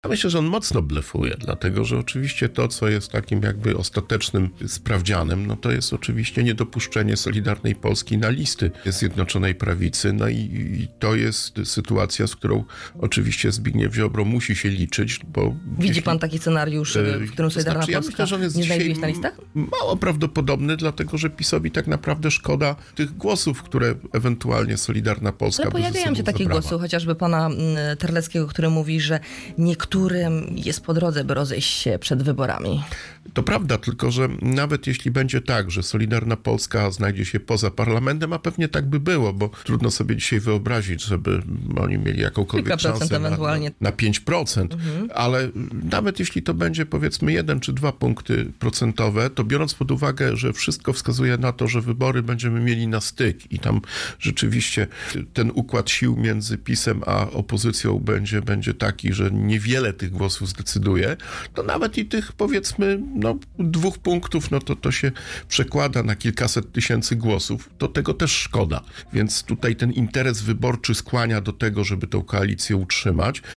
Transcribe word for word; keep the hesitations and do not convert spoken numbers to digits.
Ja myślę, że on mocno blefuje, dlatego że oczywiście to, co jest takim jakby ostatecznym sprawdzianem, no to jest oczywiście niedopuszczenie Solidarnej Polski na listy Zjednoczonej Prawicy. No i, i to jest sytuacja, z którą oczywiście Zbigniew Ziobro musi się liczyć, bo... Widzi jeśli, pan taki scenariusz, w którym Solidarna znaczy, ja Polska myślę, że on jest nie dzisiaj znajduje się na listach? mało prawdopodobny, dlatego że PiS-owi tak naprawdę szkoda tych głosów, które ewentualnie Solidarna Polska Ale by ze pojawiają sobą się takie zabrała. głosy, chociażby pana mm, Terleckiego, który mówi, że niektórym jest po drodze, by rozejść się przed wyborami. To prawda, tylko że nawet jeśli będzie tak, że Solidarna Polska znajdzie się poza parlamentem, a pewnie tak by było, bo trudno sobie dzisiaj wyobrazić, żeby oni mieli jakąkolwiek Kilka procent szansę na, ewentualnie. na pięć procent, mhm. ale nawet jeśli to będzie powiedzmy jeden czy dwa punkty procentowe, to biorąc pod uwagę, że wszystko wskazuje na to, że wybory będziemy mieli na styk i tam rzeczywiście ten układ sił między PiS-em a opozycją będzie, będzie taki, że niewiele tych głosów zdecyduje, to nawet i tych powiedzmy no, dwóch punktów, no to to się przekłada na kilkaset tysięcy głosów. To tego też szkoda. Więc tutaj ten interes wyborczy skłania do tego, żeby tę koalicję utrzymać.